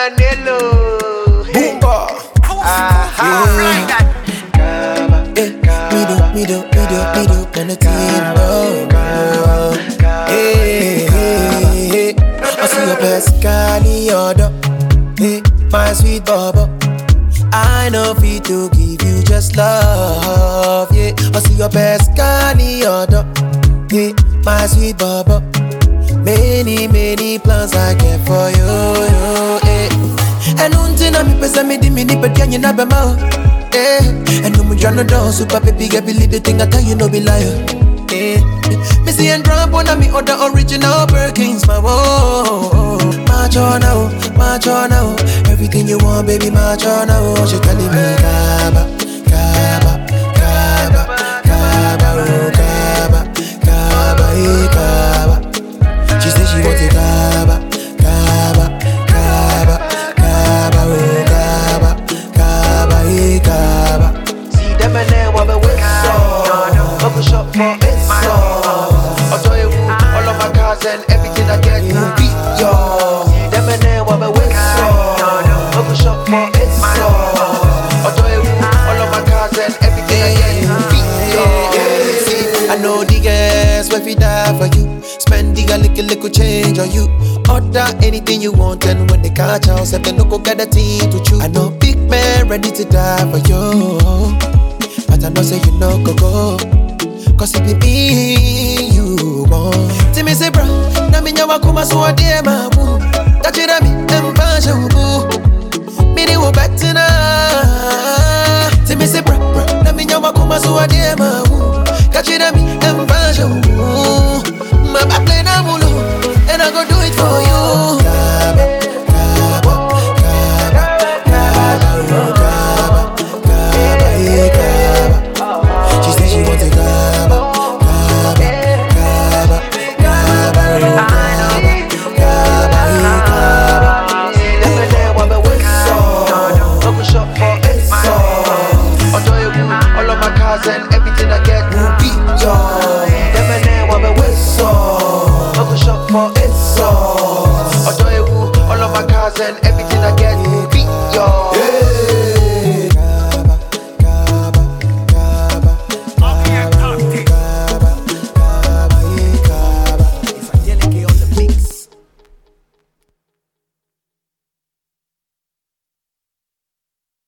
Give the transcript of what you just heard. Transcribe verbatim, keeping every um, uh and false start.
Manelo. Boomba. Aha. Eh, me do, me do, me do, me do, and the team know. Hey, hey, hey. I see your best guy in your door. Hey, my sweet bubble. I know fit to give you just love. Yeah, I see your best guy in your door. Hey, my sweet bubble. Many, many plans I get for you. you hey. And until I'm a me di me di but can you not be mouth? Eh, and no much no down, super baby, get believe the thing I tell you no be liar. Eh, me see and drop on me other original Birkins, my whoa. March on now, march on now. Everything you want, baby, march on now. She calling me Kaba, Kaba, Kaba, Kaba, oh Kaba, Kaba, eh Kaba. She said she wants it Kaba, Kaba, Kaba, Kaba, oh Kaba, Kaba, eh Kaba. See them and then what we with so. Bubble shop for it so. I'll tell you all of my cars and everything I get you beat yo. See them and then what we with so. Bubble shop for it so. I'll tell you all of my cars and everything I get you beat yo. See, I know the girls will be die for you. Spending a little, little change on you. Order anything you want, and when they catch us, if they no go get a team to choose. I know big man ready to die for you, but I know say you no go go. Cause it be me you want. See me say bro, na me nyawa kuma so ade ma bu. That you me empasha ubu. Me di wo betina. See me say bro, na me nyawa kuma so ade ma bu. That you me empasha ubu.